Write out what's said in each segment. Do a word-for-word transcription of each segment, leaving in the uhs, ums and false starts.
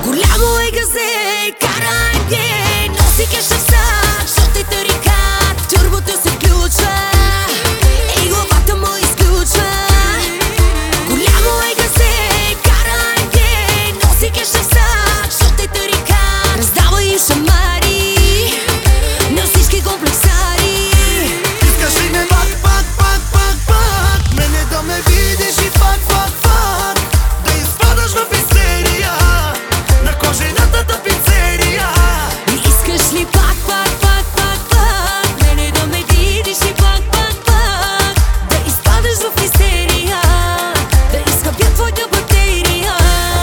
Голямо е газе, кара е ген, носи кеша в сак, защото е тарикат. Турбото се включва и главата му изключва. Голямо е газе, кара е ген, носи кеша в сак, защото е тарикат. Раздава им шамари на всички комплексари. Искаш ли ме пак, пак, пак, пак, пак, мене да ме видиш и пак, пак, пак, да изпадаш в истерия на кожената тапицерия. Искаш ли пак, пак, пак, пак, пак, мене да ме видиш и пак, пак, пак, да изпадаш в истерия, да изхъбя твоята батерия.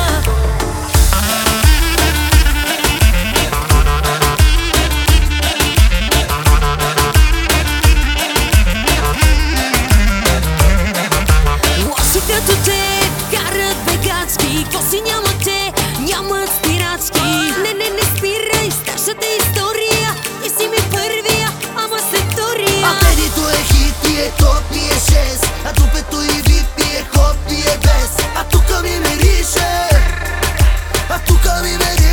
Лоши като те карат бегачки, коси нямате, нямат спирачки. Не, не, не спирай, старшата история, ти си ми първия, ама след втория. А тедито е хит и е топ и е шест, а тупето и вип и е хоп и е без. А тука ми мирише, а тука ми мирише.